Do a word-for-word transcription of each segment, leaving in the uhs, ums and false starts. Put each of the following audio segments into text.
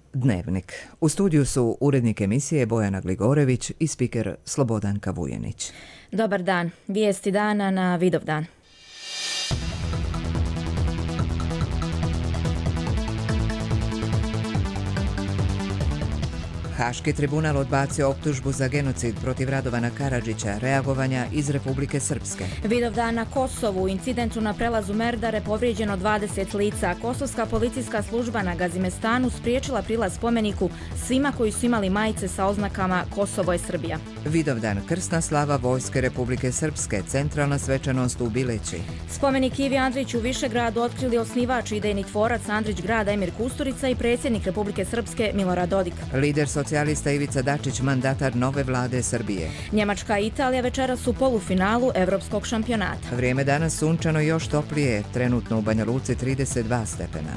Dnevnik. U studiju su urednik emisije Bojana Gligorević i spiker Slobodanka Vujenić. Dobar dan. Vijesti dana na Vidovdan. Haški tribunal odbacio optužbu za genocid protiv Radovana Karadžića, reagovanja iz Republike Srpske. Vidovdan na Kosovu, incidentu na prelazu Merdare povrijeđeno dvadeset lica. Kosovska policijska služba na Gazimestanu spriječila prilaz spomeniku svima koji su imali majice sa oznakama Kosovo je Srbija. Vidovdan, krsna slava Vojske Republike Srpske, centralna svečanost u Bileći. Spomenik Ivi Andriću u Višegradu otkrili osnivač i idejni tvorac Andrić grada Emir Kusturica i predsjednik Republike Srpske Milorad Dodik. Lider socijalista Ivica Dačić, mandatar nove vlade Srbije. Njemačka i Italija večeras u polufinalu evropskog šampionata. Vrijeme danas sunčano, još toplije, trenutno u Banja Luci trideset dva stepena.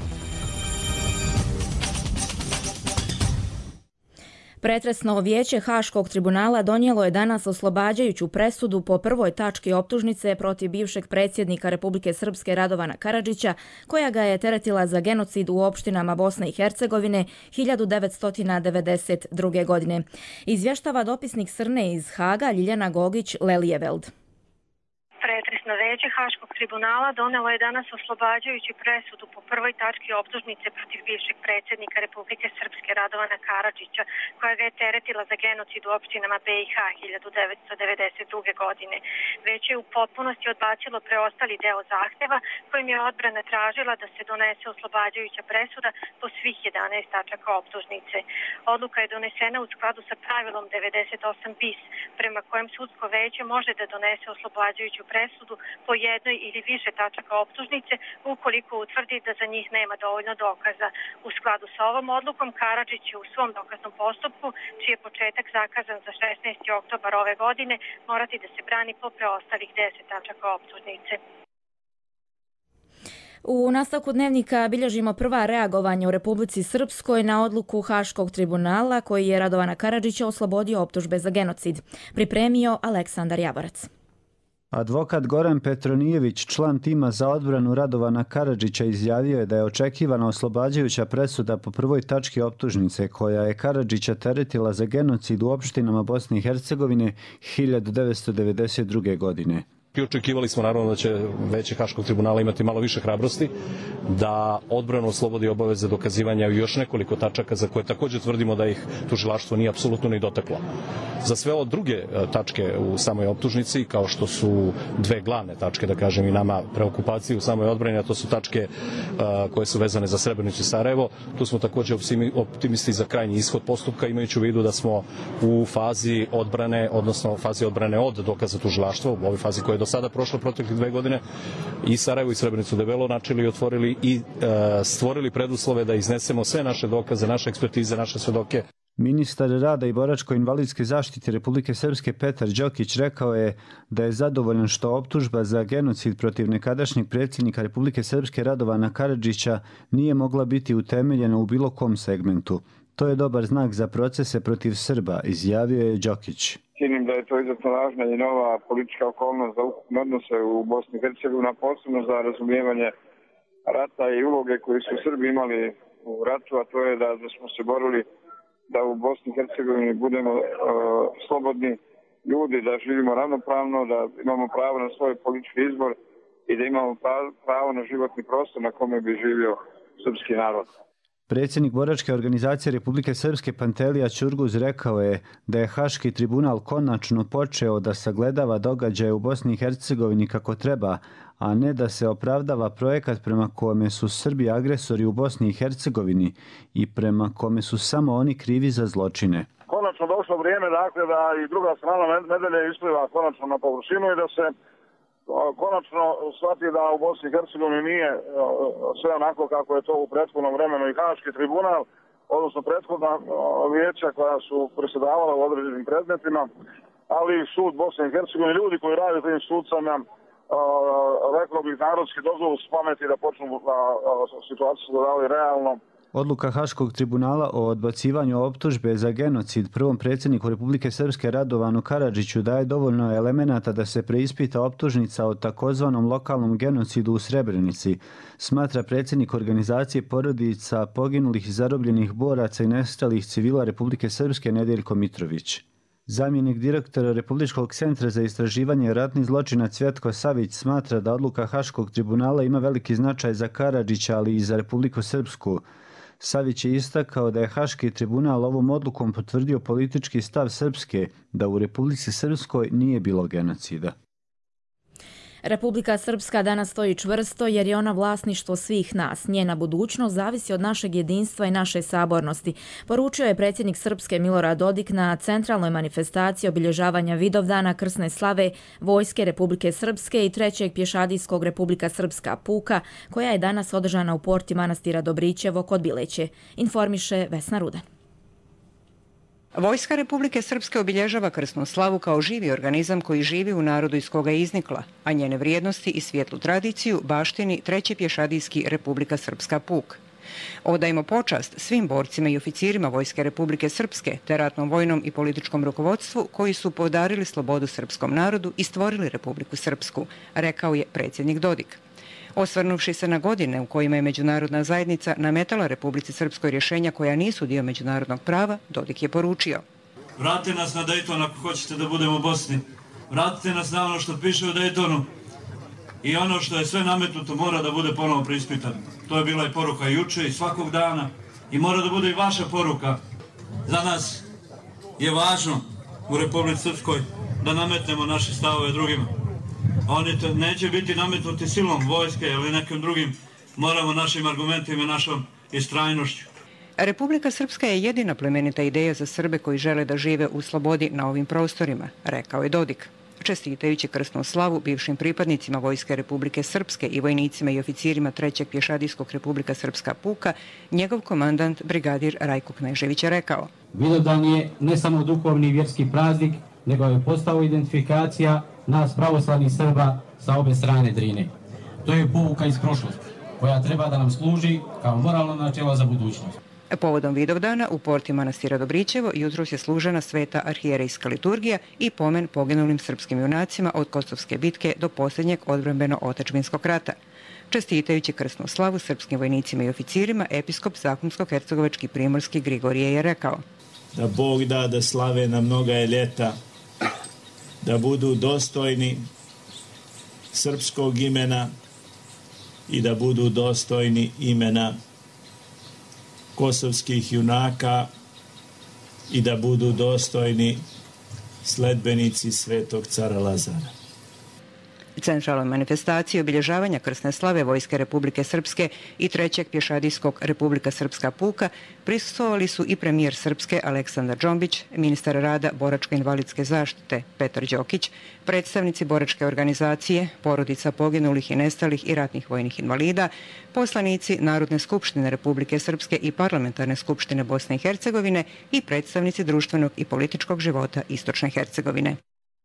Pretresno vijeće Haškog tribunala donijelo je danas oslobađajuću presudu po prvoj tački optužnice protiv bivšeg predsjednika Republike Srpske Radovana Karadžića, koja ga je teretila za genocid u opštinama Bosne i Hercegovine hiljadu devetsto devedeset druge. godine. Izvještava dopisnik Srne iz Haga Ljiljana Gogić-Lelijeveld. Pretresno veće Haškog tribunala donelo je danas oslobađajuću presudu po prvoj tački optužnice protiv bivšeg predsjednika Republike Srpske Radovana Karadžića, koja ga je teretila za genocid u opštinama B i H hiljadu devetsto devedeset druge. godine. Već je u potpunosti odbacilo preostali deo zahteva kojim je odbrana tražila da se donese oslobađajuća presuda po svih jedanaest tačaka optužnice. Odluka je donesena u skladu sa pravilom devedeset osam bis, prema kojem sudsko veće može da donese oslobađajuću presudu po jednoj ili više tačaka optužnice ukoliko utvrdi da za njih nema dovoljno dokaza. U skladu sa ovom odlukom Karadžić će u svom dokaznom postupku, čiji je početak zakazan za šesnaesti oktobar ove godine, morati da se brani po preostalih deset tačaka optužnice. U nastavku dnevnika bilježimo prva reagovanja u Republici Srpskoj na odluku Haškog tribunala koji je Radovana Karadžića oslobodio optužbe za genocid. Pripremio Aleksandar Javorac. Advokat Goran Petronijević, član tima za odbranu Radovana Karadžića, izjavio je da je očekivana oslobađajuća presuda po prvoj tački optužnice koja je Karadžića teretila za genocid u opštinama Bosne i Hercegovine hiljadu devetsto devedeset druge. godine. I očekivali smo naravno da će veće Haškog tribunala imati malo više hrabrosti, da odbranu oslobodi obaveze dokazivanja i još nekoliko tačaka za koje također tvrdimo da ih tužilaštvo nije apsolutno ni dotaklo. Za sve ove druge tačke u samoj optužnici, kao što su dve glavne tačke, da kažem i nama preokupaciji u samoj odbrani, a to su tačke uh, koje su vezane za Srebrenicu i Sarajevo, tu smo također optimisti za krajnji ishod postupka, imajući u vidu da smo u fazi odbrane, odnosno fazi odbrane od dokaza tužilaštva, u ovoj fazi koja je do sada prošlo proteklih dve godine, i Sarajevo i Srebrenicu debelo načeli i otvorili i e, stvorili preduslove da iznesemo sve naše dokaze, naše ekspertize, naše svedoke. Ministar rada i boračko-invalidske zaštite Republike Srpske Petar Đokić rekao je da je zadovoljan što optužba za genocid protiv nekadašnjeg predsjednika Republike Srpske Radovana Karadžića nije mogla biti utemeljena u bilo kom segmentu. To je dobar znak za procese protiv Srba, izjavio je Đokić. Cijenim da je to izuzetno važna i nova politička okolnost za ukupne odnose u Bosni i Hercegovini, a posebno za razumijevanje rata i uloge koje su Srbi imali u ratu, a to je da, da smo se borili da u Bosni i Hercegovini budemo uh, slobodni ljudi, da živimo ravnopravno, da imamo pravo na svoj politički izbor i da imamo pravo na životni prostor na kome bi živio srpski narod. Predsjednik boračke organizacije Republike Srpske Pantelija Ćurguz rekao je da je Haški tribunal konačno počeo da sagledava događaje u Bosni i Hercegovini kako treba, a ne da se opravdava projekat prema kome su Srbi agresori u Bosni i Hercegovini i prema kome su samo oni krivi za zločine. Konačno došlo vrijeme dakle, da i druga strana medalje ispliva konačno na površinu i da se konačno shvati da u Bosni i Hercegovini nije sve onako kako je to u prethodnom vremenu i Haški tribunal, odnosno prethodna vijeća koja su presedavala u određenim predmetima, ali i sud Bosne i Hercegovine, ljudi koji rade tim sudcama, rekao bih narodski dozvolu s pameti da počnu situaciju da dali realno Odluka Haškog tribunala o odbacivanju optužbe za genocid prvom predsjedniku Republike Srpske Radovanu Karadžiću daje dovoljno elemenata da se preispita optužnica o takozvanom lokalnom genocidu u Srebrenici, smatra predsjednik organizacije porodica poginulih i zarobljenih boraca i nestalih civila Republike Srpske Nedeljko Mitrović. Zamjenik direktora Republičkog centra za istraživanje ratnih zločina Cvjetko Savić smatra da odluka Haškog tribunala ima veliki značaj za Karadžića, ali i za Republiku Srpsku. Savić je istakao da je Haški tribunal ovom odlukom potvrdio politički stav Srpske da u Republici Srpskoj nije bilo genocida. Republika Srpska danas stoji čvrsto jer je ona vlasništvo svih nas. Njena budućnost zavisi od našeg jedinstva i naše sabornosti, poručio je predsjednik Srpske Milorad Dodik na centralnoj manifestaciji obilježavanja Vidovdana krsne slave Vojske Republike Srpske i trećeg pješadijskog Republika Srpska puka, koja je danas održana u porti manastira Dobrićevo kod Bileće, informiše Vesna Rudan. Vojska Republike Srpske obilježava krsnu slavu kao živi organizam koji živi u narodu iz koga je iznikla, a njene vrijednosti i svijetlu tradiciju baštini treći pješadijski Republika Srpska puk. Odajemo počast svim borcima i oficirima Vojske Republike Srpske te ratnom vojnom i političkom rukovodstvu koji su podarili slobodu srpskom narodu i stvorili Republiku Srpsku, rekao je predsjednik Dodik. Osvrnuvši se na godine u kojima je međunarodna zajednica nametala Republici Srpskoj rješenja koja nisu dio međunarodnog prava, Dodik je poručio: Vratite nas na Dayton ako hoćete da budemo u Bosni. Vratite nas na ono što piše u Daytonu i ono što je sve nametnuto mora da bude ponovo preispitano. To je bila i poruka juče i svakog dana i mora da bude i vaša poruka. Za nas je važno u Republici Srpskoj da nametnemo naše stavove drugima. Oni to neće biti nametnuti silom vojske ili nekim drugim, moramo našim argumentima i našom istrajnošću. Republika Srpska je jedina plemenita ideja za Srbe koji žele da žive u slobodi na ovim prostorima, rekao je Dodik. Čestitajući krsnu slavu bivšim pripadnicima Vojske Republike Srpske i vojnicima i oficirima trećeg pješadijskog Republika Srpska puka, njegov komandant brigadir Rajko Knežević je rekao: Vidovdan je ne samo duhovni i vjerski praznik, nego je postao identifikacija nas pravoslavnih Srba sa obe strane Drine. To je pouka iz prošlosti, koja treba da nam služi kao moralno načelo za budućnost. Povodom Vidovdana u porti manastira Dobrićevo jutros je služena sveta arhijerejska liturgija i pomen poginulim srpskim junacima od Kosovske bitke do posljednjeg odbrambeno-otadžbinskog rata. Čestitajući krsnu slavu srpskim vojnicima i oficirima, episkop Zahumsko-hercegovački primorski Grigorije je rekao: Da Bog da da slave na mnoga je ljeta, da budu dostojni srpskog imena i da budu dostojni imena kosovskih junaka i da budu dostojni sledbenici svetog cara Lazara. Centralnoj manifestaciji obilježavanja krsne slave Vojske Republike Srpske i trećeg pješadijskog Republika Srpska puka prisustvovali su i premijer Srpske Aleksandar Džombić, ministar rada boračko-invalidske zaštite Petar Đokić, predstavnici boračke organizacije, porodica poginulih i nestalih i ratnih vojnih invalida, poslanici Narodne skupštine Republike Srpske i Parlamentarne skupštine Bosne i Hercegovine i predstavnici društvenog i političkog života Istočne Hercegovine.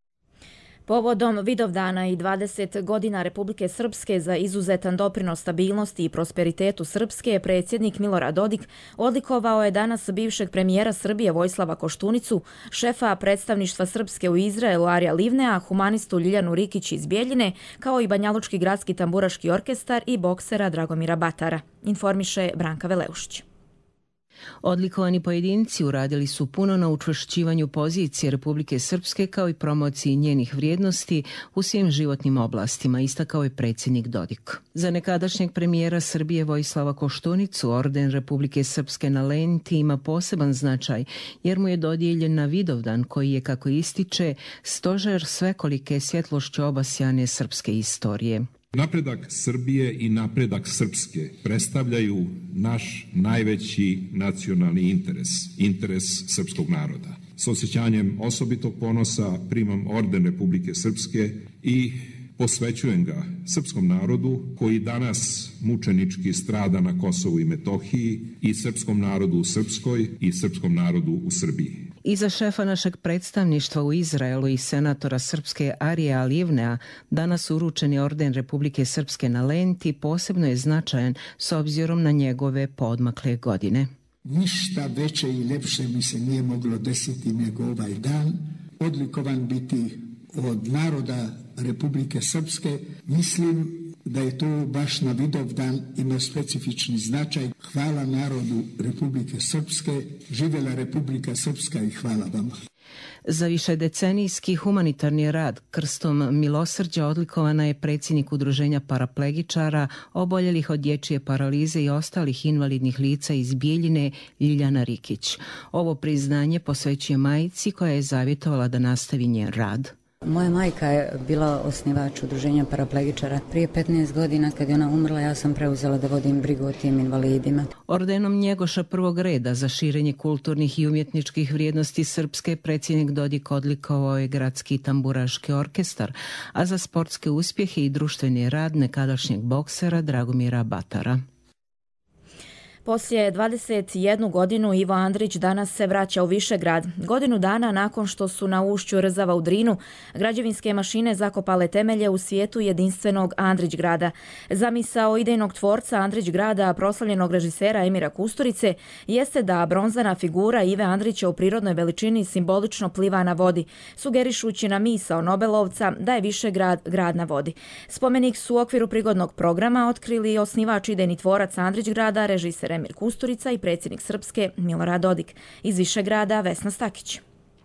Povodom Vidovdana i dvadeset godina Republike Srpske za izuzetan doprinos stabilnosti i prosperitetu Srpske, predsjednik Milorad Dodik odlikovao je danas bivšeg premijera Srbije Vojislava Koštunicu, šefa predstavništva Srpske u Izraelu Arija Livnea, humanistu Ljiljanu Rikić iz Bijeljine, kao i Banjalučki gradski tamburaški orkestar i boksera Dragomira Batara, informiše Branka Veleušić. Odlikovani pojedinci uradili su puno na učvršćivanju pozicije Republike Srpske kao i promociji njenih vrijednosti u svim životnim oblastima, istakao je predsjednik Dodik. Za nekadašnjeg premijera Srbije Vojislava Koštunicu orden Republike Srpske na lenti ima poseban značaj jer mu je dodijeljen na Vidovdan koji je, kako ističe, stožer svekolike svjetlošću obasjane srpske istorije. Napredak Srbije i napredak Srpske predstavljaju naš najveći nacionalni interes, interes srpskog naroda. S osjećanjem osobitog ponosa primam orden Republike Srpske i posvećujem ga srpskom narodu koji danas mučenički strada na Kosovu i Metohiji i srpskom narodu u Srpskoj i srpskom narodu u Srbiji. Iza šefa našeg predstavništva u Izraelu i senatora Srpske Arija Livnea danas uručeni orden Republike Srpske na Lenti posebno je značajan s obzirom na njegove poodmakle godine. Ništa veće i ljepše mi se nije moglo desiti nego ovaj dan, odlikovan biti od naroda Republike Srpske. Mislim da je to baš na Vidovdan ima specifični značaj. Hvala narodu Republike Srpske, živjela Republika Srpska i hvala vam. Za višedecenijski humanitarni rad krstom milosrđa odlikovana je predsjednik Udruženja paraplegičara oboljelih od dječje paralize i ostalih invalidnih lica iz Bijeljine Ljiljana Rikić. Ovo priznanje posvećuje majci koja je zavjetovala da nastavi njen rad. Moja majka je bila osnivač Udruženja paraplegičara. Prije petnaest godina kad je ona umrla, ja sam preuzela da vodim brigu o tim invalidima. Ordenom Njegoša prvog reda za širenje kulturnih i umjetničkih vrijednosti Srpske predsjednik Dodik odlikovao je Gradski tamburaški orkestar, a za sportske uspjehe i društveni rad nekadašnjeg boksera Dragomira Batara. Poslije dvadeset jednu godinu Ivo Andrić danas se vraća u Višegrad. Godinu dana nakon što su na ušću Rzava u Drinu građevinske mašine zakopale temelje u svijetu jedinstvenog Andrić grada. Zamisao idejnog tvorca Andrić grada, proslavljenog režisera Emira Kusturice, jeste da bronzana figura Ive Andrića u prirodnoj veličini simbolično pliva na vodi, sugerišući na misao Nobelovca da je Višegrad grad na vodi. Spomenik su u okviru prigodnog programa otkrili osnivač idejni tvorac Andrić grada, režiser Emir Kusturica i predsjednik Srpske Milorad Dodik. Iz Višegrada Vesna Stakić.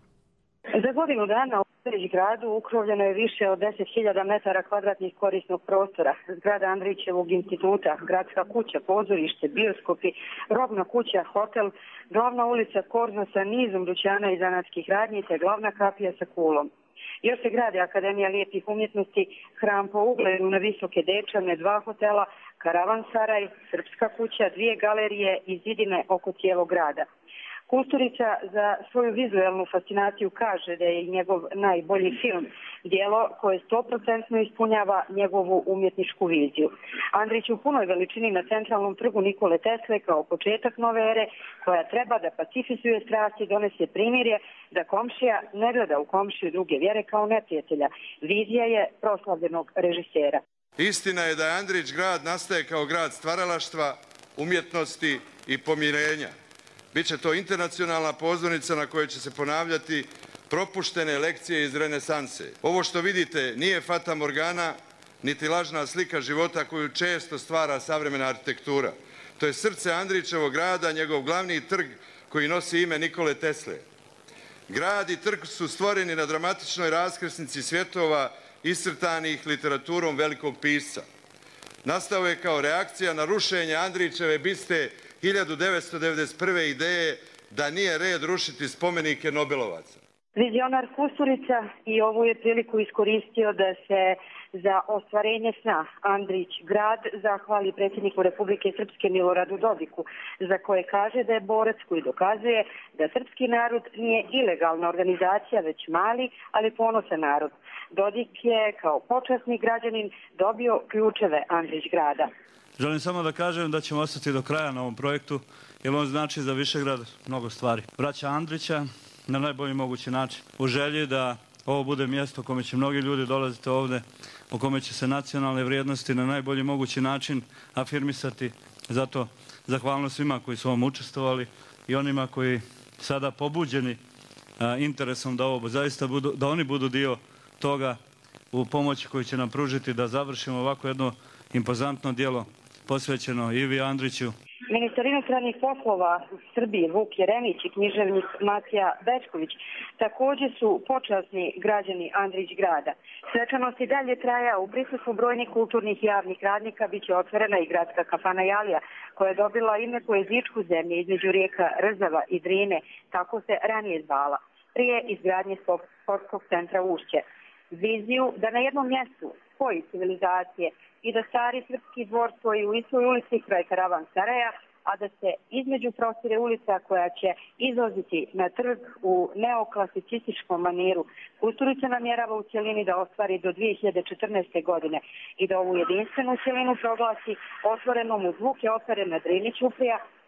Za godinu dana u Andrić gradu ukrovljeno je više od deset hiljada metara kvadratnih korisnog prostora. Zgrada Andrićevog instituta, gradska kuća, pozorište, bioskopi, robna kuća, hotel, glavna ulica Korzo sa nizom dućana i zanatskih radnji te glavna kapija sa kulom. Još se gradi Akademija lijepih umjetnosti, hram po ugledu na Visoke Dečane, dva hotela, Karavan-saraj, Srpska kuća, dvije galerije i zidine oko cijelog grada. Kusturica za svoju vizualnu fascinaciju kaže da je i njegov najbolji film djelo koje sto posto ispunjava njegovu umjetničku viziju. Andrić u punoj veličini na centralnom trgu Nikole Tesle kao početak nove ere koja treba da pacifizuje strasti i donese primirje, da komšija ne gleda u komšiju druge vjere kao neprijatelja. Vizija je proslavljenog režisera. Istina je da je Andrić grad nastaje kao grad stvaralaštva, umjetnosti i pomirenja. Biće to internacionalna pozornica na kojoj će se ponavljati propuštene lekcije iz renesanse. Ovo što vidite nije fata morgana, niti lažna slika života koju često stvara savremena arhitektura. To je srce Andrićevog grada, njegov glavni trg koji nosi ime Nikole Tesle. Grad i trg su stvoreni na dramatičnoj raskrsnici svjetova iscrtanih literaturom velikog pisca. Nastao je kao reakcija na rušenje Andrićeve biste hiljadu devetsto devedeset prve ideje da nije red rušiti spomenike Nobelovaca. Vizionar Kusturica i ovu je priliku iskoristio da se za ostvarenje sna Andrić grad zahvali predsjedniku Republike Srpske Miloradu Dodiku, za koje kaže da je borac koji dokazuje da srpski narod nije ilegalna organizacija, već mali, ali ponosan narod. Dodik je kao počasni građanin dobio ključeve Andrić grada. Želim samo da kažem da ćemo ostati do kraja na ovom projektu, jer on znači za Višegrad mnogo stvari. Vraća Andrića na najbolji mogući način. U želji da ovo bude mjesto u kome će mnogi ljudi dolaziti ovdje, u kome će se nacionalne vrijednosti na najbolji mogući način afirmisati. Zato zahvalnost svima koji su ovom učestvovali i onima koji sada pobuđeni a, interesom da ovo zaista budu, da oni budu dio toga u pomoći koju će nam pružiti da završimo ovako jedno impozantno djelo posvećeno Ivi Andriću. Ministar inostranih poslova Srbije Vuk Jeremić i književnik Matija Bečković također su počasni građani Andrić grada. Svečanost i dalje traja. U prisustvu brojnih kulturnih i javnih radnika biće otvorena i gradska kafana Jalija, koja je dobila ime po jezičku zemlje između rijeka Rzava i Drine, tako se ranije zvala, prije izgradnje sportskog centra Ušće. Viziju da na jednom mjestu spoji civilizacije i da stari srpski dvor stoji u istoj ulici kraj Karavan-saraja, a da se između prostire ulica koja će izlaziti na trg u neoklasicističkom maniru. Kusturica namjerava u cjelini da ostvari do dvije hiljade četrnaeste. godine i da ovu jedinstvenu cjelinu proglasi otvorenom uz luke opere na Drini Ćuprija,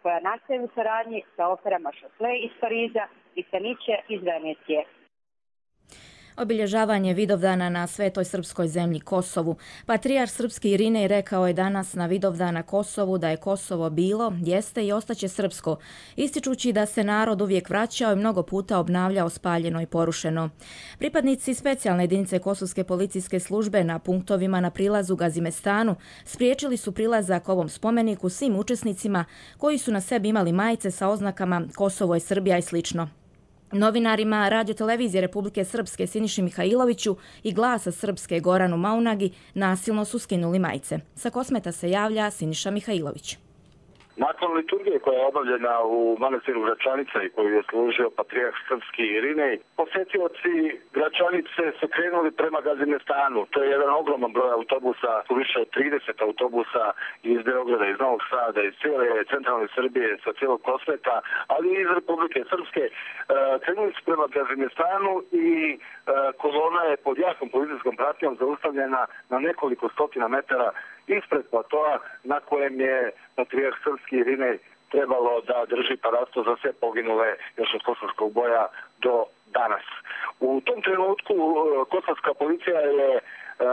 koja nastaje u saradnji sa operama Châtelet iz Pariza i Fenice iz Venecije. Obilježavanje Vidovdana na svetoj srpskoj zemlji Kosovu. Patrijarh srpski Irinej rekao je danas na Vidovdan na Kosovu da je Kosovo bilo, jeste i ostaće srpsko, ističući da se narod uvijek vraćao i mnogo puta obnavljao spaljeno i porušeno. Pripadnici specijalne jedinice Kosovske policijske službe na punktovima na prilazu Gazimestanu spriječili su prilazak ovom spomeniku svim učesnicima koji su na sebi imali majice sa oznakama Kosovo je Srbija i slično. Novinarima Radio-televizije Republike Srpske Siniši Mihajloviću i Glasa Srpske Goranu Maunagi nasilno su skinuli majice. Sa Kosmeta se javlja Siniša Mihajlović. Nakon liturgije koja je obavljena u manastiru Gračanica i koju je služio patrijarh srpski Irinej, posetioci Gračanice su krenuli prema Gazimestanu. To je jedan ogroman broj autobusa, više od trideset autobusa iz Beograda, iz Novog Sada, iz cijele centralne Srbije, sa cijelog Kosmeta, ali i iz Republike Srpske. Krenuli su prema Gazimestanu i kolona je pod jakom policijskom pratnjom zaustavljena na nekoliko stotina metara ispred platoa na kojem je patrijarh srpski Irinej trebalo da drži parasto za sve poginule još od kosovskog boja do danas. U tom trenutku kosovska policija je e,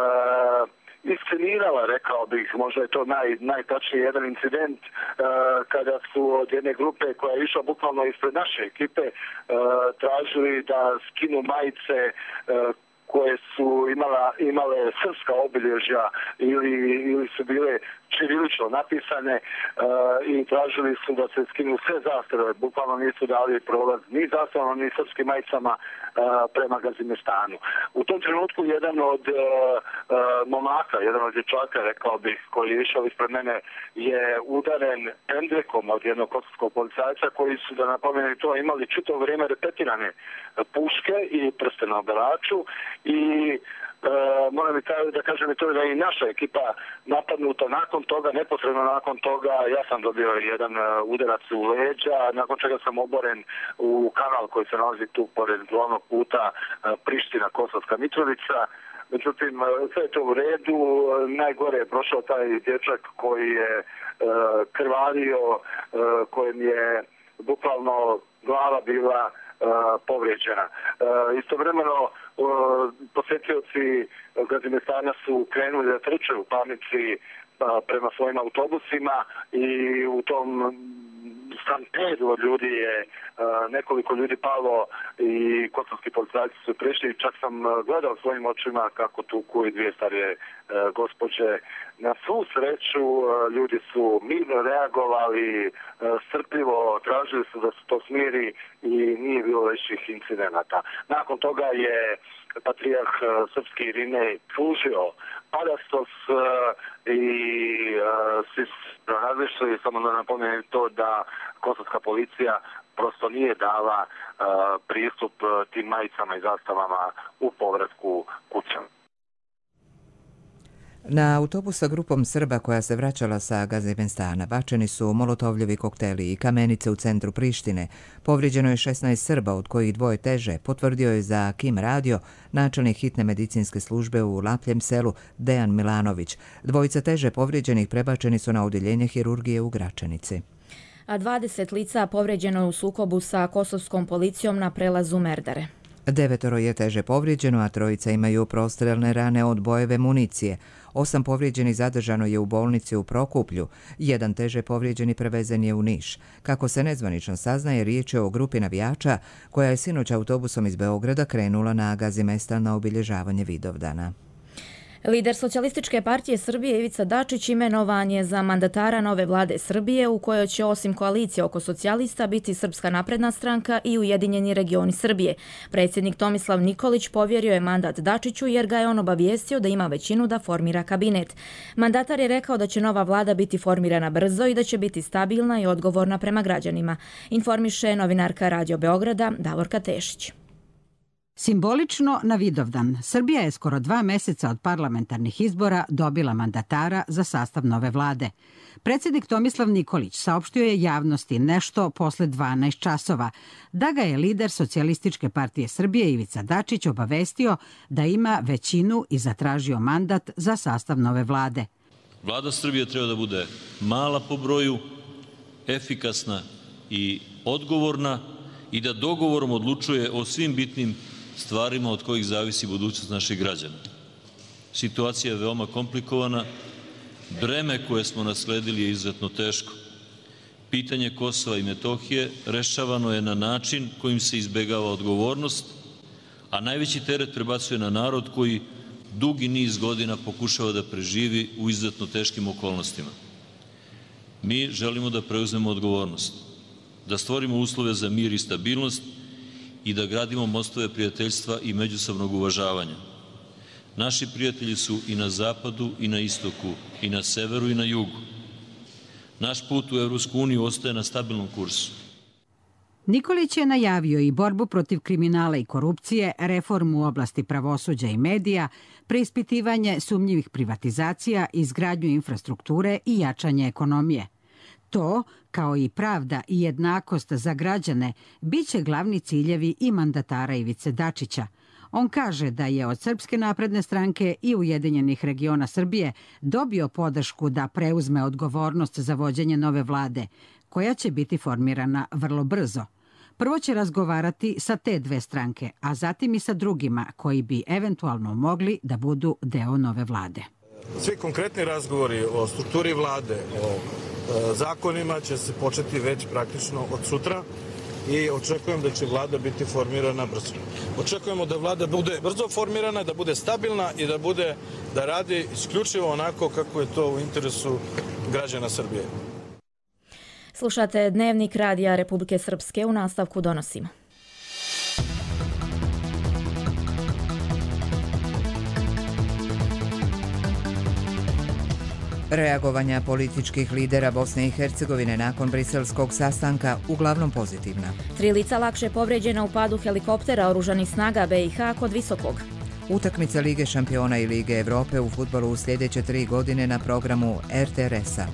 iscenirala, rekao bih, možda je to naj, najtačniji jedan incident e, kada su od jedne grupe koja je išla bukvalno ispred naše ekipe e, tražili da skinu majice e, koje su imala, imale srpska obilježja ili, ili su bile ćirilično napisane uh, i tražili su da se skinu sve zastave. Bukvalno nisu dali prolaz ni zastavama, ni srpskim majicama uh, prema Gazimestanu. U tom trenutku jedan od uh, uh, momaka, jedan od dječaka, rekao bih, koji je išao ispred mene, je udaren pendrekom od jednog kosovskog policajca koji su, da napomenu to, imali čitavo vrijeme repetirane puške i prste na obelaču i Uh, moram da kažem i to da je i naša ekipa napadnuta nakon toga, neposredno nakon toga ja sam dobio jedan uh, udarac u leđa, nakon čega sam oboren u kanal koji se nalazi tu pored glavnog puta uh, Priština, Kosovska Mitrovica. Međutim, sve je to u redu, najgore je prošao taj dječak koji je uh, krvario, uh, kojem je bukvalno glava bila Uh, povrijeđena. Uh, istovremeno uh, posetioci Gazimestana su krenuli da trče u panici uh, prema svojim autobusima i u tom stampedu od ljudi je uh, nekoliko ljudi palo i kosovski policajci su prišli. Čak sam gledao svojim očima kako tuku i dvije starije uh, gospođe. Na svu sreću uh, ljudi su mirno reagovali, uh, strpljivo tražili su da se to smiri i nije bilo većih incidenata. Nakon toga je patrijarh uh, srpski Irinej služio parastos uh, i uh, svi su različili, samo da napomenem to da kosovska policija prosto nije dala uh, pristup uh, tim majicama i zastavama u povratku kućama. Na autobus sa grupom Srba koja se vraćala sa Gazimestana bačeni su molotovljevi kokteli i kamenice u centru Prištine. Povrijeđeno je šesnaest Srba, od kojih dvoje teže, potvrdio je za Kim radio načelnik hitne medicinske službe u Lapljem selu Dejan Milanović. Dvojica teže povrijeđenih prebačeni su na odjeljenje hirurgije u Gračanici. A dvadeset lica povrijeđeno je u sukobu sa kosovskom policijom na prelazu Merdare. Devetoro je teže povrijeđeno, a trojica imaju prostrelne rane od bojeve municije. Osam povrijeđenih zadržano je u bolnici u Prokuplju, jedan teže povrijeđeni prevezen je u Niš. Kako se nezvanično saznaje, riječ je o grupi navijača koja je sinoć autobusom iz Beograda krenula na Gazimestan na obilježavanje Vidovdana. Lider Socijalističke partije Srbije Ivica Dačić imenovan je za mandatara nove vlade Srbije u kojoj će osim koalicije oko socijalista biti Srpska napredna stranka i Ujedinjeni regioni Srbije. Predsjednik Tomislav Nikolić povjerio je mandat Dačiću jer ga je on obavijestio da ima većinu da formira kabinet. Mandatar je rekao da će nova vlada biti formirana brzo i da će biti stabilna i odgovorna prema građanima. Informiše novinarka Radio Beograda Davorka Tešić. Simbolično na Vidovdan, Srbija je skoro dva meseca od parlamentarnih izbora dobila mandatara za sastav nove vlade. Predsjednik Tomislav Nikolić saopštio je javnosti nešto posle dvanaest časova, da ga je lider Socijalističke partije Srbije Ivica Dačić obavestio da ima većinu i zatražio mandat za sastav nove vlade. Vlada Srbije treba da bude mala po broju, efikasna i odgovorna i da dogovorom odlučuje o svim bitnim stvarima od kojih zavisi budućnost naših građana. Situacija je veoma komplikovana, breme koje smo nasledili je izuzetno teško. Pitanje Kosova i Metohije rešavano je na način kojim se izbegava odgovornost, a najveći teret prebacuje na narod koji dugi niz godina pokušava da preživi u izuzetno teškim okolnostima. Mi želimo da preuzmemo odgovornost, da stvorimo uslove za mir i stabilnost i da gradimo mostove prijateljstva i međusobnog uvažavanja. Naši prijatelji su i na zapadu i na istoku, i na severu i na jugu. Naš put u Evropsku uniju ostaje na stabilnom kursu. Nikolić je najavio i borbu protiv kriminala i korupcije, reformu u oblasti pravosuđa i medija, preispitivanje sumnjivih privatizacija, izgradnju infrastrukture i jačanje ekonomije. To, kao i pravda i jednakost za građane, biće glavni ciljevi i mandatara Ivice Dačića. On kaže da je od Srpske napredne stranke i Ujedinjenih regiona Srbije dobio podršku da preuzme odgovornost za vođenje nove vlade, koja će biti formirana vrlo brzo. Prvo će razgovarati sa te dve stranke, a zatim i sa drugima koji bi eventualno mogli da budu deo nove vlade. Svi konkretni razgovori o strukturi vlade, o zakonima će se početi već praktično od sutra i očekujem da će vlada biti formirana brzo. Očekujemo da vlada bude brzo formirana, da bude stabilna i da bude da radi isključivo onako kako je to u interesu građana Srbije. Slušate Dnevnik Radija Republike Srpske, u nastavku donosimo. Reagovanja političkih lidera Bosne i Hercegovine nakon briselskog sastanka uglavnom pozitivna. Tri lica lakše povređena u padu helikoptera oružanih snaga B i H kod Visokog. Utakmica Lige šampiona i Lige Evrope u fudbalu u sljedeće tri godine na programu R T R S-a.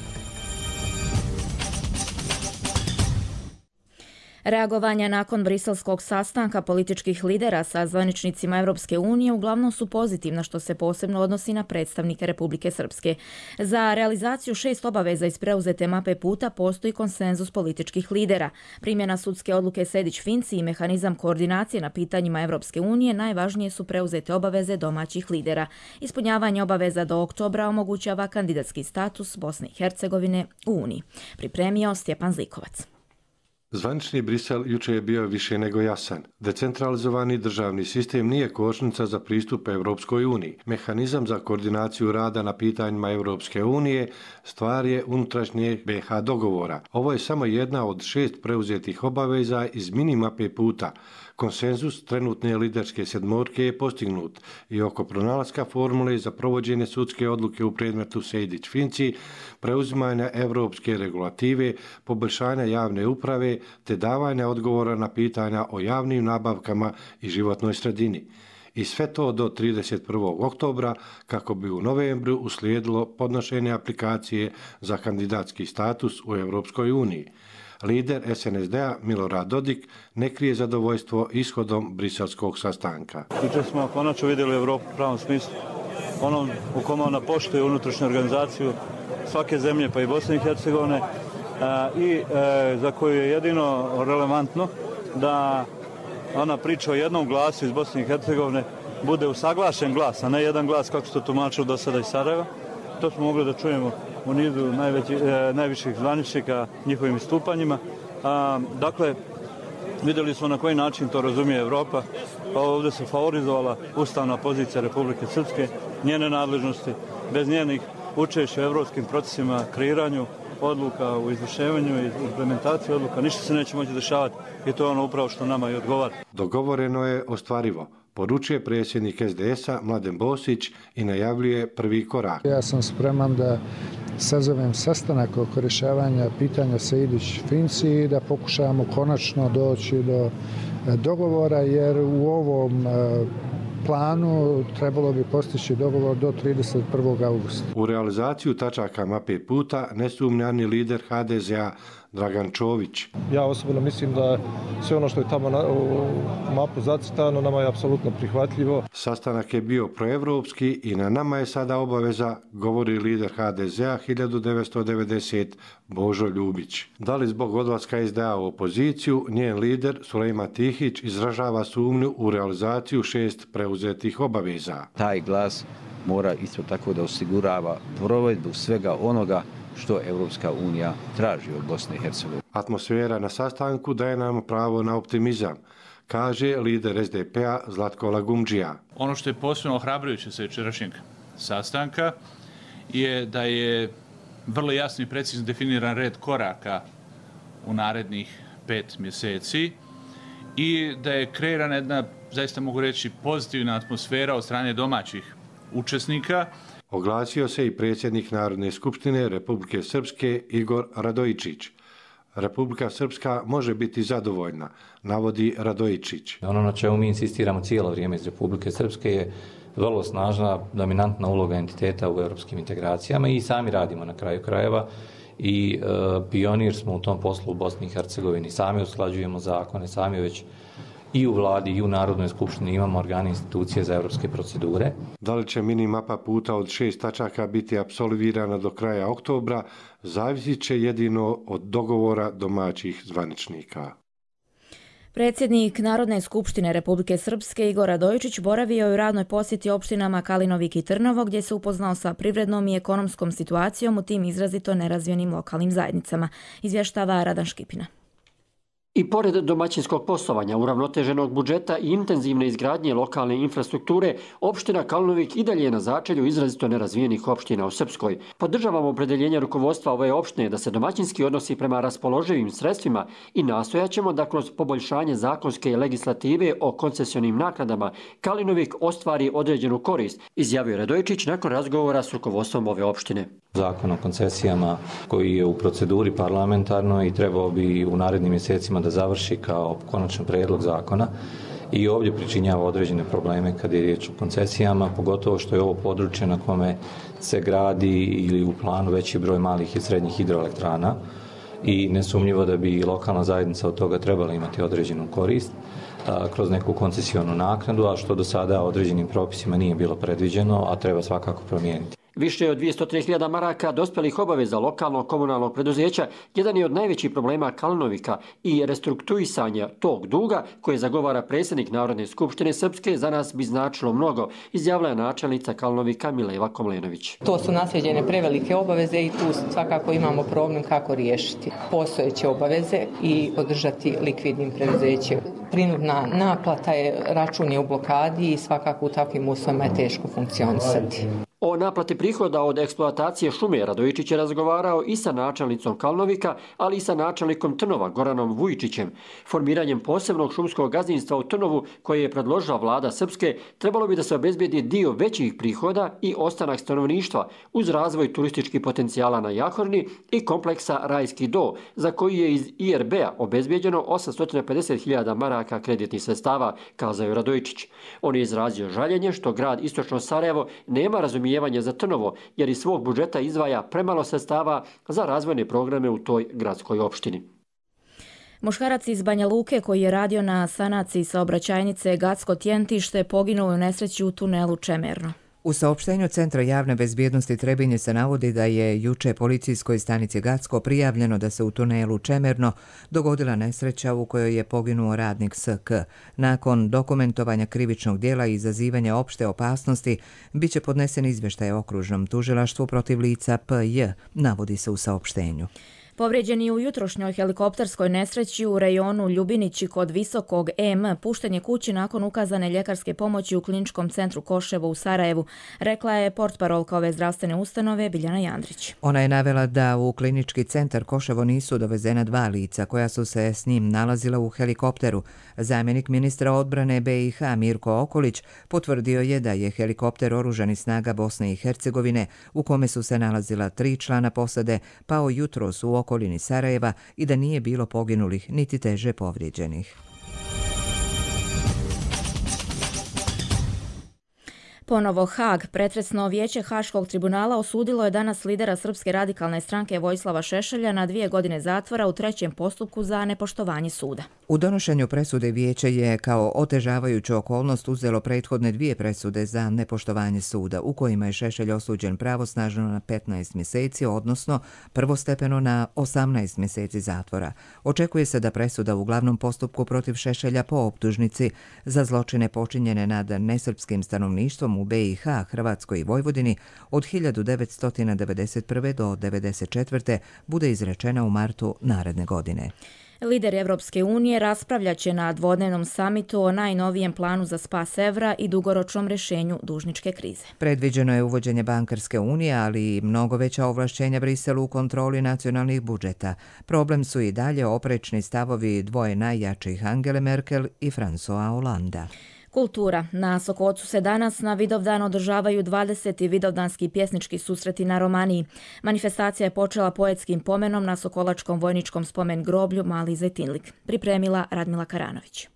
Reagovanja nakon briselskog sastanka političkih lidera sa zvaničnicima Evropske unije uglavnom su pozitivna, što se posebno odnosi na predstavnike Republike Srpske. Za realizaciju šest obaveza iz preuzete mape puta postoji konsenzus političkih lidera. Primjena sudske odluke Sejdić-Finci i mehanizam koordinacije na pitanjima Evropske unije najvažnije su preuzete obaveze domaćih lidera. Ispunjavanje obaveza do oktobra omogućava kandidatski status Bosne i Hercegovine u Uniji. Pripremio Stjepan Zlikovac. Zvanični Brisel juče je bio više nego jasan. Decentralizovani državni sistem nije kočnica za pristup Evropskoj uniji. Mehanizam za koordinaciju rada na pitanjima Evropske unije stvar je unutrašnjeg B H dogovora. Ovo je samo jedna od šest preuzetih obaveza iz mini mape puta. Konsenzus trenutne liderske sedmorke je postignut i oko pronalaska formule za provođenje sudske odluke u predmetu Sejdić-Finci, preuzimanja evropske regulative, poboljšanja javne uprave te davanja odgovora na pitanja o javnim nabavkama i životnoj sredini. I sve to do trideset prvog oktobra kako bi u novembru uslijedilo podnošenje aplikacije za kandidatski status u Evropskoj uniji. Lider S N S D-a Milorad Dodik ne krije zadovoljstvo ishodom briselskog sastanka. Juče smo konačno vidjeli Evropu u pravom smislu. Onom u kome ona poštuje unutrašnju organizaciju svake zemlje, pa i Bosne i Hercegovine, i za koju je jedino relevantno da ona priča o jednom glasu iz Bosne i Hercegovine bude usaglašen glas, a ne jedan glas kako se to tumačilo do sada iz Sarajeva. To smo mogli da čujemo u nizu najveći, e, najviših zvaničnika njihovim istupanjima. A, dakle, vidjeli smo na koji način to razumije Evropa. Pa ovdje se favorizovala ustavna pozicija Republike Srpske, njene nadležnosti, bez njenih učešća u evropskim procesima, kreiranju odluka, u izvršavanju i implementaciji odluka. Ništa se neće moći dešavati i to je ono upravo što nama i odgovara. Dogovoreno je ostvarivo, poručuje predsjednik S D S-a Mladen Bosić i najavljuje prvi korak. Ja sam spreman da sazovem sastanak oko rješavanja pitanja Sejdić-Finci i da pokušamo konačno doći do dogovora, jer u ovom planu trebalo bi postići dogovor do trideset prvog augusta. U realizaciju tačaka mape puta ne sumnja ni lider H D Z-a Dragan Čović. Ja osobno mislim da sve ono što je tamo na, u mapu zacitano nama je apsolutno prihvatljivo. Sastanak je bio proevropski i na nama je sada obaveza, govori lider ha de zea hiljadu devetsto devedeset Božo Ljubić. Da li zbog odlaska es de a u opoziciju, njen lider Sulejman Tihić izražava sumnju u realizaciju šest preuzetih obaveza. Taj glas mora isto tako da osigurava provedbu svega onoga što Evropska unija traži od Bosne i Hercegovine. Atmosfera na sastanku daje nam pravo na optimizam, kaže lider es de pe-a Zlatko Lagumdžija. Ono što je posebno ohrabrujuće sa jučerašnjeg sastanka je da je vrlo jasno i precizno definiran red koraka u narednih pet mjeseci i da je kreirana jedna, zaista mogu reći, pozitivna atmosfera od strane domaćih učesnika. Oglasio se i predsjednik Narodne skupštine Republike Srpske Igor Radojičić. Republika Srpska može biti zadovoljna, navodi Radojičić. Ono na čemu mi insistiramo cijelo vrijeme iz Republike Srpske je vrlo snažna, dominantna uloga entiteta u europskim integracijama i sami radimo na kraju krajeva i e, pionir smo u tom poslu u Bosni i Hercegovini. Sami usklađujemo zakone, sami već i u vladi i u Narodnoj skupštini imamo organe institucije za europske procedure. Da li će mini mapa puta od šest tačaka biti apsolvirana do kraja oktobra, zavisit će jedino od dogovora domaćih zvaničnika. Predsjednik Narodne skupštine Republike Srpske Igor Radojičić boravio je u radnoj posjeti opštinama Kalinovik i Trnovo, gdje se upoznao sa privrednom i ekonomskom situacijom u tim izrazito nerazvijenim lokalnim zajednicama, izvještava Radan Škipina. I pored domaćinskog poslovanja, uravnoteženog budžeta i intenzivne izgradnje lokalne infrastrukture, opština Kalnovik i dalje je na začelju izrazito nerazvijenih opština u Srpskoj. Podržavamo opredeljenje rukovodstva ove opštine da se domaćinski odnosi prema raspoloživim sredstvima i nastojaćemo da kroz poboljšanje zakonske legislative o koncesionim naknadama Kalinovik ostvari određenu korist, izjavio Radojičić nakon razgovora s rukovodstvom ove opštine. Zakon o koncesijama koji je u proceduri parlamentarnoj i trebao bi u narednim mjesecima da završi kao konačan prijedlog zakona i ovdje pričinjava određene probleme kad je riječ o koncesijama, pogotovo što je ovo područje na kome se gradi ili u planu veći broj malih i srednjih hidroelektrana i nesumnjivo da bi lokalna zajednica od toga trebala imati određenu korist a, kroz neku koncesionu naknadu, a što do sada određenim propisima nije bilo predviđeno, a treba svakako promijeniti. Više od dvjesto tri hiljade maraka dospjelih obaveza lokalnog komunalnog preduzeća jedan je od najvećih problema Kalinovika i restrukturisanja tog duga koje zagovara predsjednik Narodne skupštine Srpske za nas bi značilo mnogo, izjavila je načelnica Kalinovika Mileva Komlenović. To su naslijeđene prevelike obaveze i tu svakako imamo problem kako riješiti postojeće obaveze i održati likvidnim preduzećem. Prinudna naplata je, račun je u blokadi i svakako u takvim uslovima je teško funkcionisati. O naplati prihoda od eksploatacije šume Radojičić je razgovarao i sa načelnicom Kalnovika, ali i sa načelnikom Trnova Goranom Vujičićem. Formiranjem posebnog šumskog gazdinstva u Trnovu koje je predložila vlada Srpske, trebalo bi da se obezbijedi dio većih prihoda i ostanak stanovništva uz razvoj turističkih potencijala na Jahorni i kompleksa Rajski do, za koji je iz i er be-a obezbijeđeno osamsto pedeset hiljada maraka kreditnih sredstava, kazao je Radojičić. On je izrazio žaljenje što grad Istočno Sarajevo nema razumijevanja za Trnovo, jer iz svog budžeta izdvaja premalo sredstava za razvojne programe u toj gradskoj opštini. Muškarac iz Banja Luke koji je radio na sanaciji saobraćajnice Gacko-Tjentište poginuo u nesreći u tunelu Čemerno. U saopštenju Centra javne bezbjednosti Trebinje se navodi da je juče policijskoj stanici Gacko prijavljeno da se u tunelu Čemerno dogodila nesreća u kojoj je poginuo radnik S K. Nakon dokumentovanja krivičnog djela i izazivanja opšte opasnosti, bit će podnesen izvještaj okružnom tužilaštvu protiv lica P J, navodi se u saopštenju. Povrijeđen je u jutrošnjoj helikopterskoj nesreći u rejonu Ljubinići kod Visokog M, pušten je kući nakon ukazane ljekarske pomoći u kliničkom centru Koševo u Sarajevu, rekla je portparolka ove zdravstvene ustanove Biljana Jandrić. Ona je navela da u klinički centar Koševo nisu dovezena dva lica koja su se s njim nalazila u helikopteru. Zamjenik ministra odbrane be i ha Mirko Okolić potvrdio je da je helikopter oružanih snaga Bosne i Hercegovine u kome su se nalazila tri člana posade pao jutros u okolini Sarajeva i da nije bilo poginulih niti teže povrijeđenih. Ponovo Haag. Pretresno vijeće Haškog tribunala osudilo je danas lidera Srpske radikalne stranke Vojislava Šešelja na dvije godine zatvora u trećem postupku za nepoštovanje suda. U donošenju presude vijeće je kao otežavajuću okolnost uzelo prethodne dvije presude za nepoštovanje suda, u kojima je Šešelj osuđen pravosnažno na petnaest mjeseci, odnosno prvostepeno na osamnaest mjeseci zatvora. Očekuje se da presuda u glavnom postupku protiv Šešelja po optužnici za zločine počinjene nad nesrpskim stanovništvom u B i H, Hrvatskoj i Vojvodini od hiljadu devetsto devedeset prve. do devedeset četvrte. bude izrečena u martu naredne godine. Lideri Evropske unije raspravljat će na dvodnevnom samitu o najnovijem planu za spas evra i dugoročnom rješenju dužničke krize. Predviđeno je uvođenje bankarske unije, ali i mnogo veća ovlašćenja Briselu u kontroli nacionalnih budžeta. Problem su i dalje oprečni stavovi dvoje najjačih, Angele Merkel i François Hollanda. Kultura. Na Sokocu se danas na Vidovdan održavaju dvadeseti Vidovdanski pjesnički susreti na Romaniji. Manifestacija je počela poetskim pomenom na Sokolačkom vojničkom spomen groblju Mali Zejtinlik. Pripremila Radmila Karanović.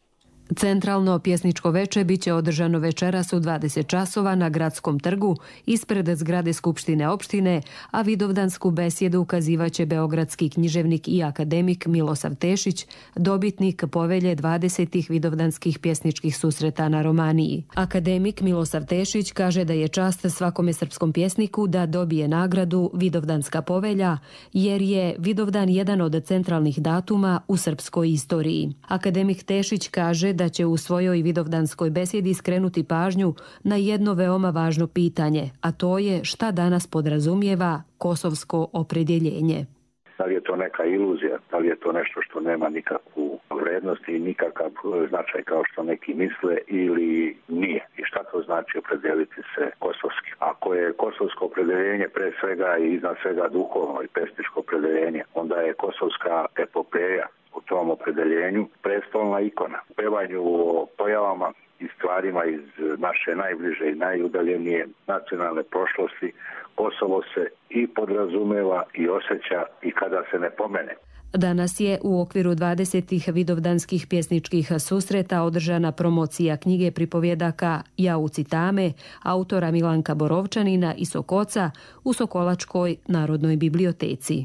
Centralno pjesničko veče biće održano večeras u dvadeset časova na Gradskom trgu ispred zgrade Skupštine opštine, a vidovdansku besjedu ukazivaće beogradski književnik i akademik Milosav Tešić, dobitnik povelje dvadesetih vidovdanskih pjesničkih susreta na Romaniji. Akademik Milosav Tešić kaže da je čast svakome srpskom pjesniku da dobije nagradu Vidovdanska povelja, jer je Vidovdan jedan od centralnih datuma u srpskoj istoriji. Akademik Tešić kaže da će u svojoj vidovdanskoj besjedi skrenuti pažnju na jedno veoma važno pitanje, a to je šta danas podrazumijeva kosovsko opredjeljenje. Da li je to neka iluzija, da li je to nešto što nema nikakvu vrednost i nikakav značaj kao što neki misle ili nije. I šta to znači opredeliti se kosovski? Ako je kosovsko opredeljenje pre svega i iznad svega duhovno i pesničko opredeljenje, onda je kosovska epopeja u tom opredeljenju prestolna ikona. U pevanju o pojavama i stvarima iz naše najbliže i najudaljenije nacionalne prošlosti Kosovo se i podrazumeva i osjeća i kada se ne pomene. Danas je u okviru dvadesetih vidovdanskih pjesničkih susreta održana promocija knjige pripovjedaka Jauci Tame, autora Milanka Borovčanina i Sokoca u Sokolačkoj narodnoj biblioteci.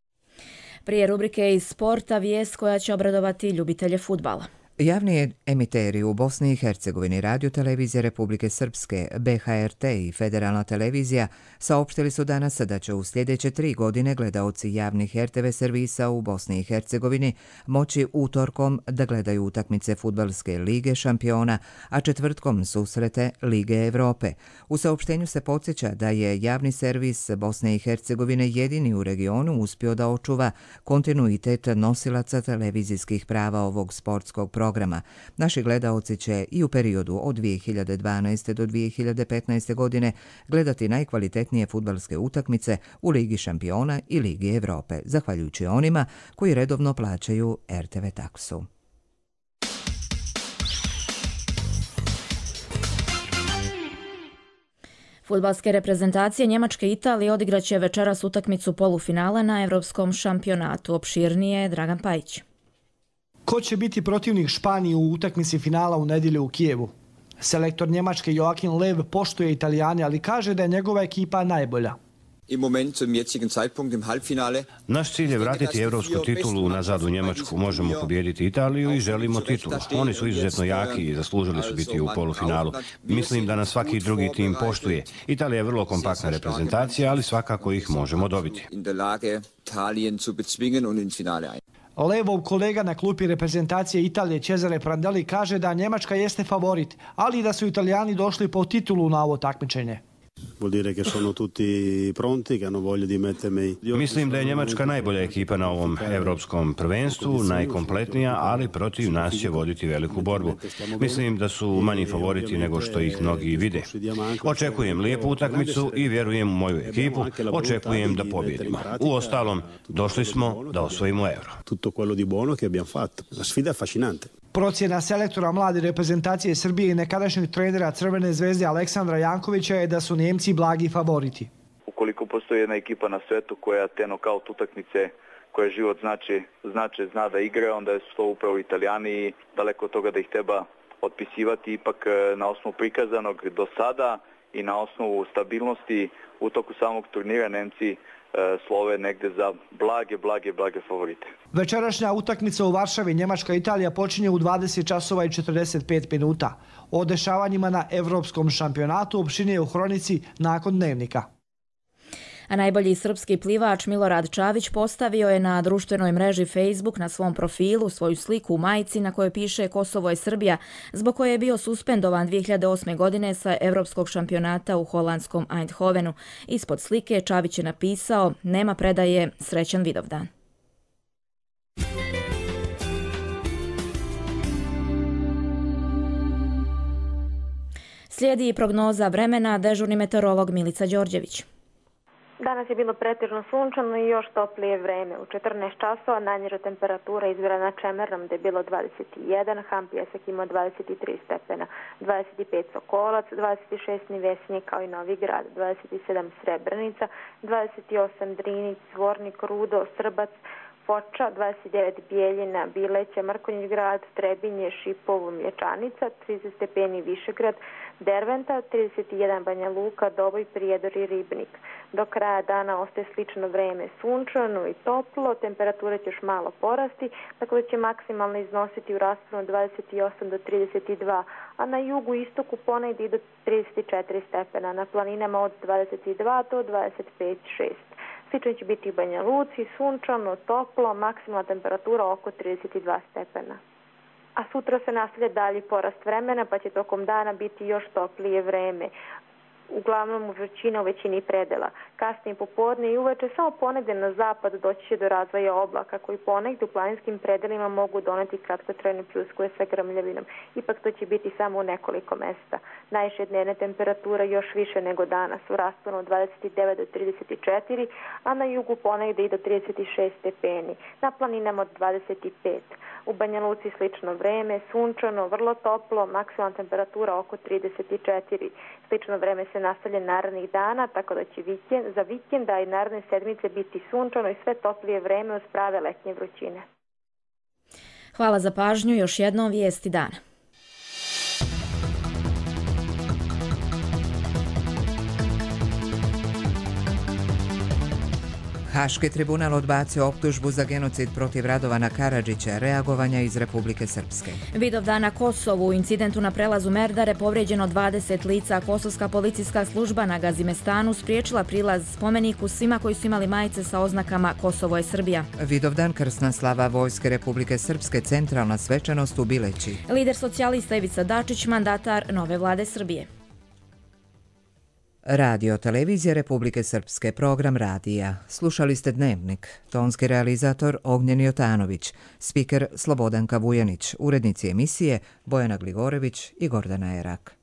Prije rubrike iz sporta vijest koja će obradovati ljubitelje fudbala. Javni emiteri u Bosni i Hercegovini, Radio televizije Republike Srpske, B H R T i Federalna televizija saopštili su danas da će u sljedeće tri godine gledaoci javnih R T V servisa u Bosni i Hercegovini moći utorkom da gledaju utakmice fudbalske Lige šampiona, a četvrtkom susrete Lige Evrope. U saopštenju se podsjeća da je javni servis Bosne i Hercegovine jedini u regionu uspio da očuva kontinuitet nosilaca televizijskih prava ovog sportskog programa. programa. Naši gledaoci će i u periodu od dvije hiljade dvanaeste. do dvije hiljade petnaeste. godine gledati najkvalitetnije fudbalske utakmice u Ligi šampiona i Ligi Evrope, zahvaljujući onima koji redovno plaćaju R T V taksu. Fudbalske reprezentacije Njemačke i Italije odigraće večeras utakmicu polufinala na Evropskom šampionatu. Opširnije Dragan Pajić. Ko će biti protivnik Španiji u utakmici finala u nedjelju u Kijevu? Selektor Njemačke Joachim Löw poštuje Italijane, ali kaže da je njegova ekipa najbolja. Naš cilj je vratiti evropsku titulu nazad u Njemačku. Možemo pobijediti Italiju i želimo titulu. Oni su izuzetno jaki i zaslužili su biti u polufinalu. Mislim da nas svaki drugi tim poštuje. Italija je vrlo kompaktna reprezentacija, ali svakako ih možemo dobiti. Levov kolega na klupi reprezentacije Italije Cesare Prandelli kaže da Njemačka jeste favorit, ali da su Italijani došli po titulu na ovo takmičenje. Mislim da je Njemačka najbolja ekipa na ovom evropskom prvenstvu, najkompletnija, ali protiv nas će voditi veliku borbu. Mislim da su manji favoriti nego što ih mnogi vide. Očekujem lijepu utakmicu i vjerujem u moju ekipu. Očekujem da pobjedimo. U ostalom, došli smo da osvojimo euro. Procjena selektora mlade reprezentacije Srbije i nekadašnjeg trenera Crvene zvezde Aleksandra Jankovića je da su Njemci blagi favoriti. Ukoliko postoji jedna ekipa na svetu koja te nokaut utakmice, koje život znači, znači, zna da igra, onda su to upravo Italijani i daleko od toga da ih treba otpisivati ipak na osnovu prikazanog do sada i na osnovu stabilnosti u toku samog turnira Nemci slove negde za blage, blage, blage favorite. Večerašnja utakmica u Varšavi Njemačka-Italija počinje u dvadeset časova i četrdeset pet minuta. O dešavanjima na evropskom šampionatu opširnije u hronici nakon dnevnika. A najbolji srpski plivač Milorad Čavić postavio je na društvenoj mreži Facebook na svom profilu svoju sliku u majici na kojoj piše Kosovo je Srbija, zbog koje je bio suspendovan dvije hiljade osme. godine sa evropskog šampionata u holandskom Eindhovenu. Ispod slike Čavić je napisao: nema predaje, srećan Vidovdan. Slijedi i prognoza vremena, dežurni meteorolog Milica Đorđević. Danas je bilo pretežno sunčano i još toplije vreme. U četrnaest časova najniža temperatura izbira na Čemernom gde je bilo dvadeset jedan, Ham Pjesak imao dvadeset tri stepena, dvadeset pet Sokolac, dvadeset šest Nivesinje kao i Novi Grad, dvadeset sedam Srebrenica, dvadeset osam Drinić, Zvornik, Rudo, Srbac, Foča, dvadeset devet Bijeljina, Bileća, Mrkonjić Grad, Trebinje, Šipovo, Mlječanica, trideset stepeni Višegrad, Derventa, trideset jedan Banja Luka, Doboj, Prijedor i Ribnik. Do kraja dana ostaje slično vreme, sunčano i toplo, temperatura će još malo porasti, tako da će maksimalno iznositi u rasponu dvadeset osam do trideset dva, a na jugu i istoku ponegdje i do trideset četiri stepena, na planinama od dvadeset dva do dvadeset pet šest. Slično će biti u Banja Luci, sunčano, toplo, maksimalna temperatura oko trideset dva stepena. A sutra se nastavlja dalji porast vremena, pa će tokom dana biti još toplije vreme. Uglavnom vrućina u većini predela. Kasnije popodne i uveče samo ponegde na zapad doći će do razvoja oblaka koji ponegde u planinskim predelima mogu doneti kratkotrajne pljuskove sa grmljavinom. Ipak to će biti samo u nekoliko mesta. Najviše dnevne temperatura još više nego danas u rasponu od dvadeset devet do trideset četiri, a na jugu ponegde i do trideset šest stepeni. Na planinama od dvadeset pet. U Banja Luci slično vreme, sunčano, vrlo toplo, maksimalna temperatura oko trideset četiri. Slično vreme se nastavlja narednih dana, tako da će vikend, za vikenda i naredne sedmice biti sunčano i sve toplije vreme uz prave letnje vrućine. Hvala za pažnju, još jednom vijesti dana. Haški tribunal odbacio optužbu za genocid protiv Radovana Karadžića, reagovanja iz Republike Srpske. Vidovdan na Kosovu, u incidentu na prelazu Merdare povrijeđeno dvadeset lica. Kosovska policijska služba na Gazimestanu spriječila prilaz spomeniku svima koji su imali majice sa oznakama Kosovo je Srbija. Vidovdan, krsna slava Vojske Republike Srpske, centralna svečanost u Bileći. Lider socijalista Ivica Dačić, mandatar nove vlade Srbije. Radio televizija Republike Srpske, program radija. Slušali ste Dnevnik. Tonski realizator Ognjen Jotanović, spiker Slobodanka Vujanić, urednici emisije Bojana Gligorević i Gordana Erak.